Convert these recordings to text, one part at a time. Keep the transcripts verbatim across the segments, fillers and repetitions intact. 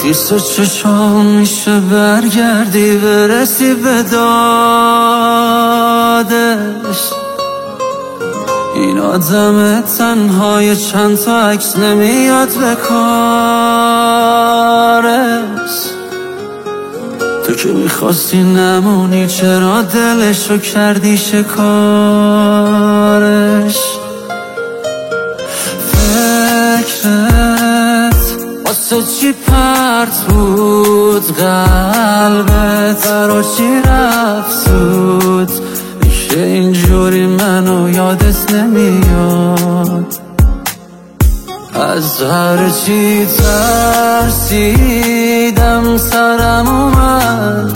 خیس چشام میشه برگردی برسی به دادش. این آدم تنهای چند تا عکس نمیاد به کارش. تو که میخواستی نمونی چرا دلشو کردی شکارش. فکرت واسه چی پرت بود قلبت برا چی رفت سود میشه اینجوری منو یادت نمیاد. از هر چی ترسیدم سرم اومد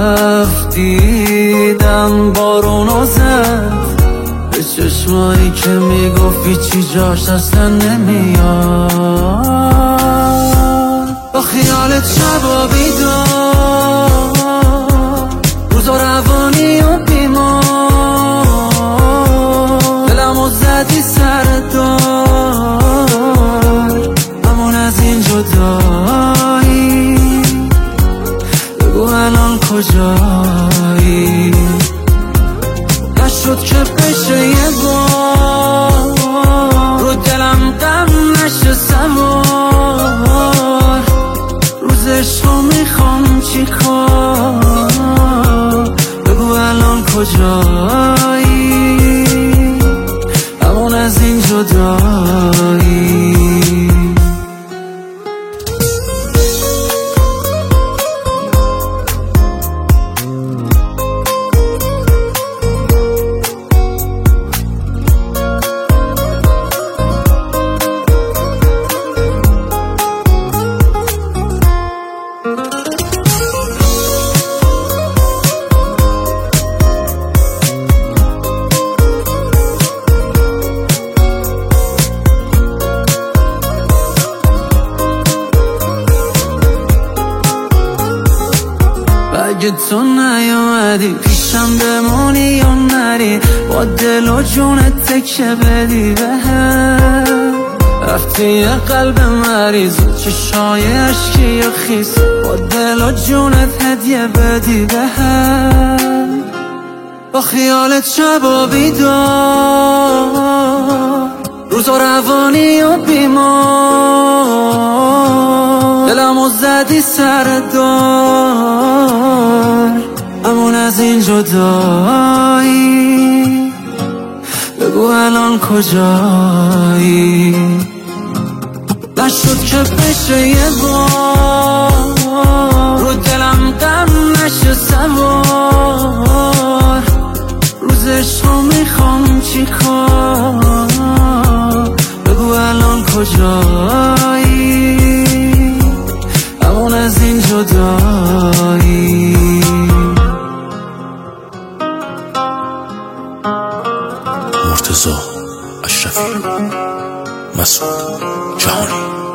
رفتیدم بارونو زد به چشمایی که میگفتی چی جاش اصلا نمیاد. با خیالت شبا بیدار روزا روانی و بیمار دلمو زدی سر دار همون از این جدایی. بگو الان کجایی نشد که بشه یه بار رو دلم غم نشه سوار روزشو میخوام چی کار. بگو الان کجایی همون از این جدایی. اگه تو نیومدی پیشم بمونی یا نری با دل و جونت تکه بدی به هم رفتی یه قلب مریض چشای عشقی و خیس با دل و جونت هدیه بدی به هم. با خیالت شبا بیدار روزا روانی و بیمار دلمو زدی سر دار همون از این جدایی. بگو الان کجایی نشد که بشه یه بار رو دلم غم نشه سوار روزشو میخوام چی کار. بگو الان کجایی همون از این جدایی. مرتضی اشرفی، مسعود جهانی.